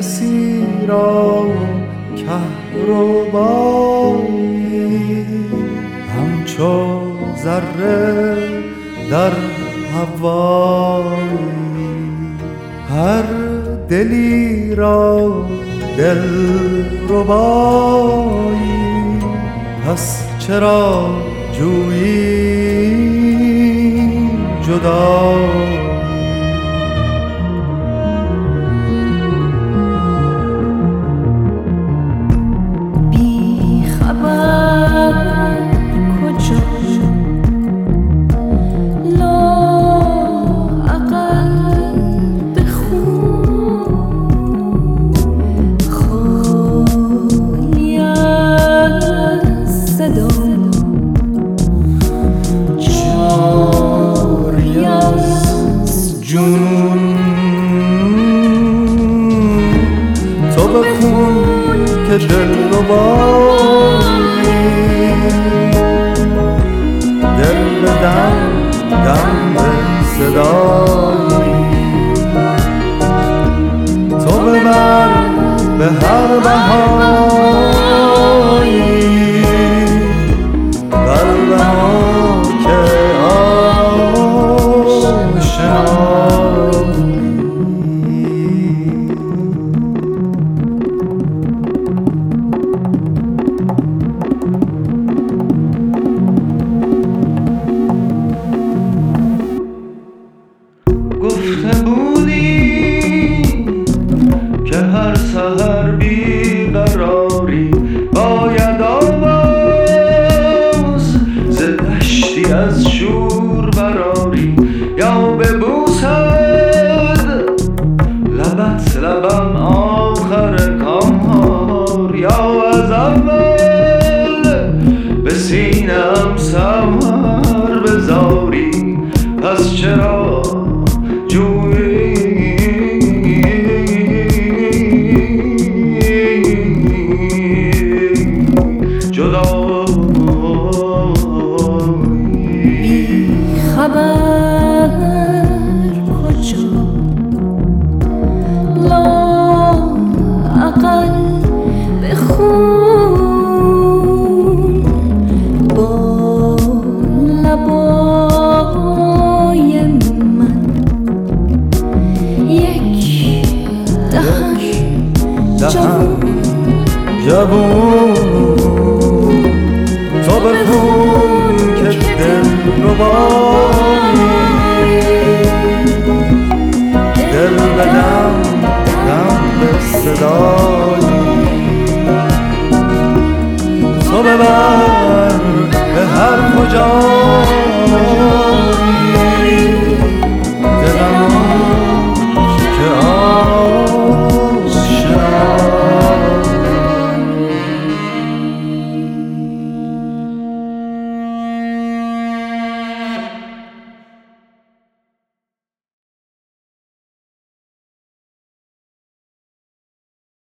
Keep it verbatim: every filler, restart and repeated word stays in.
کسی را کهربایی همچو ذره در هوایی هر دلی را دل ربایی پس چرا جویی جدایی تو بخون که دلربایی دل به دم دم به صدایی تو ببر به هر بهایی بر بها که گفته بودی که هر سحر بیقراری باید آواز ز دشتی از شور براری یا ببوسد لبت لبم آخر کار یا از اول به سینه‌ام سمر بذاری پس چرا جویی جدایی خبر کجا لااقل بخون با لبای من یک دهن جوون تو بخون که دلربایی دل به دم دم به صدایی تو ببر به هر کجا